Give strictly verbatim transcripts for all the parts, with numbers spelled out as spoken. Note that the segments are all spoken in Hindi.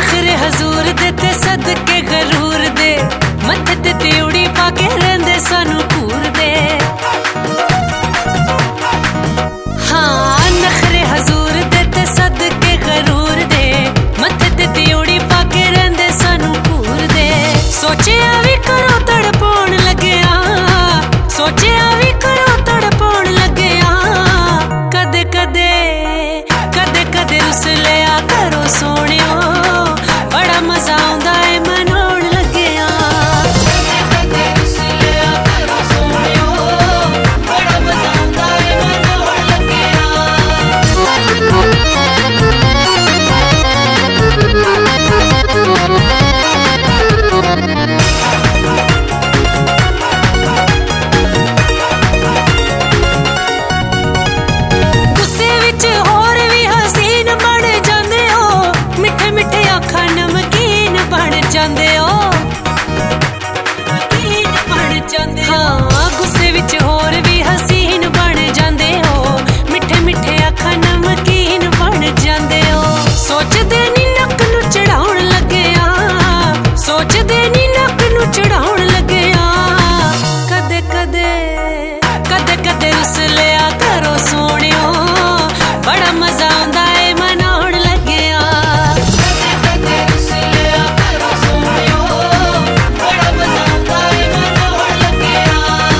नखरे हजूर दे ते सदके गरूर दे, मत्थे ते त्योड़ी पाके रहिंदे सानू घूर दे। हाँ नखरे हजूर दे ते सदके गरूर दे, मत्थे ते त्योड़ी पाके रहिंदे सानू घूर दे। सोचिया भी करो तड़पाउण लग्गिया, सोचिया भी करो तड़पाउण लग्गिया। कदे कदे कदे कदे रुस लिया करो सोहणियो, बड़ा मजा आउंदा है मनाउण लग्गिया। कदे रुस लिया करो सोहणियो, बड़ा मजा आउंदा है मनाउण लग्गिया। गुस्से विच होर भी हसीन बन जांदे हो, मिठे मिठे आखा नमकीन बन जांदे हो, नमकीन बन जांदे हो। हाँ गुस्से विच होर भी हसीन बन जांदे हो, मिठे मिठे आखा नमकीन बन जांदे हो। सोचदे नी नक नू चढ़ाउण लग्गिया, सोचदे नी नक नू चढ़ाउण लग्गिया। कदे कदे कदे कदे रुस लिया करो सोहणियो, बड़ा मजा आउंदा है मनाउण लग्गिया। कदे कदे रुस लिया करो सोहणियो, बड़ा मजा आउंदा है मनाउण लग्गिया।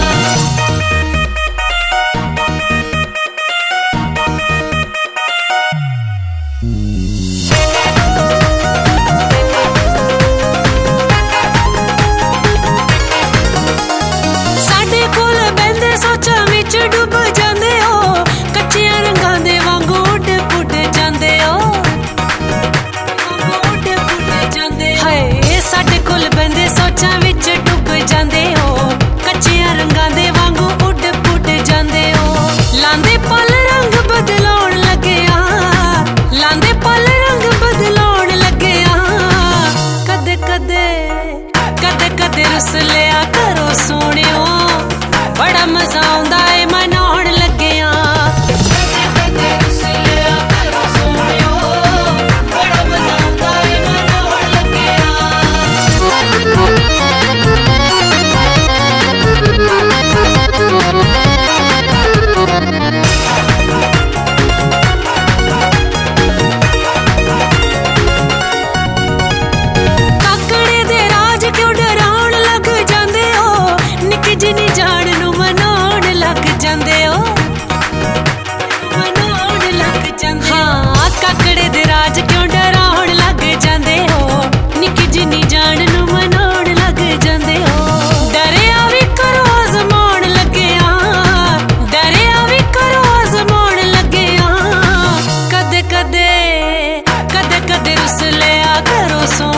साडे कोल बहिंदे सोचां विच डुब जांदे हो, कच्चियां रंगां दे वांगू उड पुड जांदे हो, वांगू उड पुड जांदे हो। हाय साडे कोल बहिंदे सोचां विच डुब जांदे हो, कच्चियां रंगां दे वांगू उड पुड जांदे हो। लांदे पल रंग बदलाउण लग्गिया, लांदे पल रंग बदलाउण लग्गिया। कदे कदे कदे कदे रुस लिया करो सोहणियो, बड़ा मजा आउंदा है मनाउण लग्गिया। कदे कदे रुस लिया करो सोहणियो, बड़ा मजा आउंदा है मनाउण लग्गिया। काकड़े दे राज क्यों डराउण लग जांदे हो, निक्की जिन्नी जान नू मनाउण लग जांदे हो, मनाउण लग जांदे। हाँ काकड़े दे राज क्यों डराउण लग जांदे हो, निक्की जिन्नी जान नू मनाउण लग जांदे हो। डरिया भी करो आजमाउण लग्गिया, डरिया भी करो आजमाउण लग्गिया। कदे कदे कदे कदे रुस लिया करो सोहणियो,